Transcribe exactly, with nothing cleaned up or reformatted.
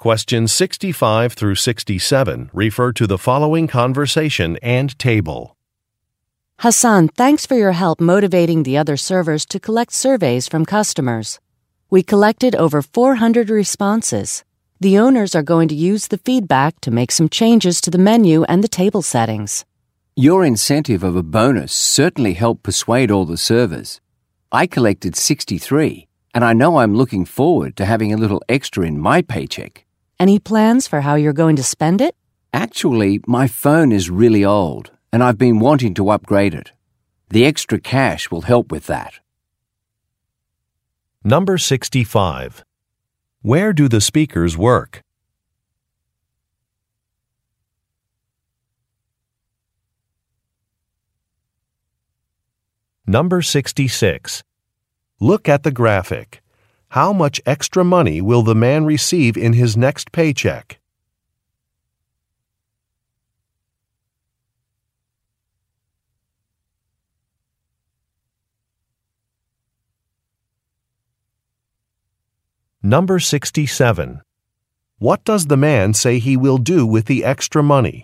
Questions sixty-five through sixty-seven refer to the following conversation and table. Hassan, thanks for your help motivating the other servers to collect surveys from customers. We collected over four hundred responses. The owners are going to use the feedback to make some changes to the menu and the table settings. Your incentive of a bonus certainly helped persuade all the servers. I collected sixty-three, and I know I'm looking forward to having a little extra in my paycheck. Any plans for how you're going to spend it? Actually, my phone is really old, and I've been wanting to upgrade it. The extra cash will help with that. Number sixty-five. Where do the speakers work? Number sixty-six. Look at the graphic. How much extra money will the man receive in his next paycheck? Number sixty-seven. What does the man say he will do with the extra money?